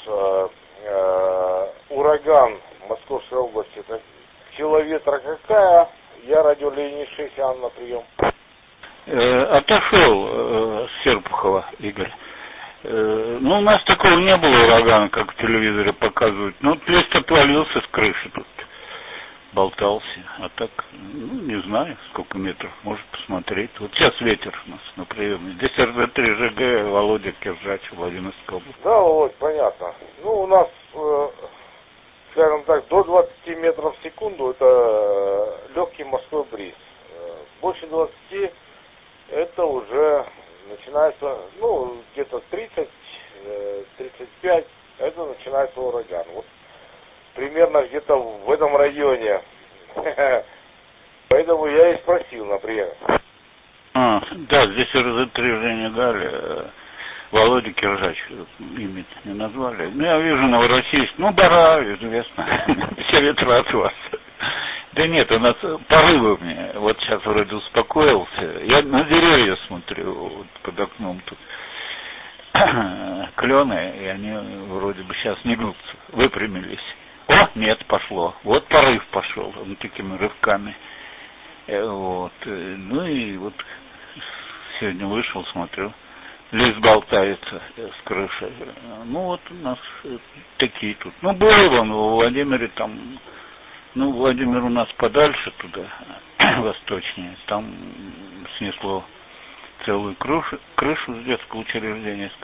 Ураган в Московской области, это сила ветра какая? Я радио Ленин шесть, Анна, прием. Отошел э, с Серпухова, Игорь. Ну, у нас такого не было урагана, как в телевизоре показывают. Ну, лист отвалился с крыши тут, болтался. А так, ну, не знаю, сколько метров, может посмотреть. Вот сейчас ветер у нас на приеме. Здесь эр зэ три жэ гэ, Володя Киржач, Владимирская область. Да, Володь, понятно. Ну, у нас, э, скажем так, до двадцати метров в секунду это легкий морской бриз. Больше двадцати это уже... начинается, ну, где-то тридцать-тридцать пять, это начинается ураган. Вот примерно где-то в этом районе. Поэтому я и спросил, например. А, да, здесь эр зэ три Женя Галя, Володя Киржач, имя не назвали. Ну, я вижу Новороссийск, ну, Бара, известно, все ветра от вас. Да нет, у нас порывы мне. Вот сейчас вроде успокоился. Я на деревья смотрю, вот под окном тут клены, и они вроде бы сейчас не гнутся, выпрямились. О, нет, пошло. Вот порыв пошел, он такими рывками. Вот. Ну и вот сегодня вышел, смотрю, лист болтается с крыши. Ну вот у нас такие тут. Ну был он у Владимира там. Ну, Владимир у нас подальше туда, восточнее, там снесло целую крышу, крышу с детского учреждения.